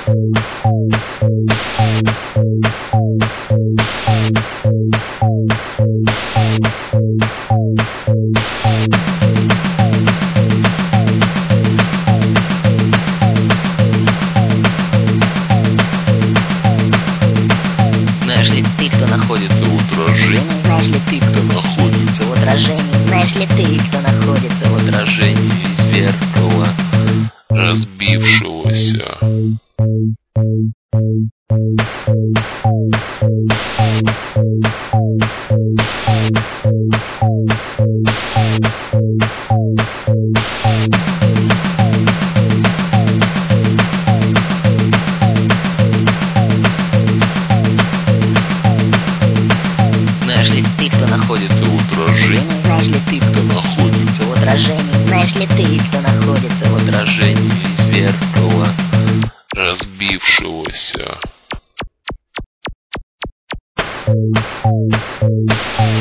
Знаешь ли ты, кто находится в отражении? Знаешь ли ты, Кто находится в отражении? Знаешь ли ты, кто находится в отражении зеркала разбившегося? Знаешь ли ты, кто находится в отражении? Знаешь ли ты, Кто находится в отражении? Знаешь ли ты, кто находится в отражении зеркала разбившегося?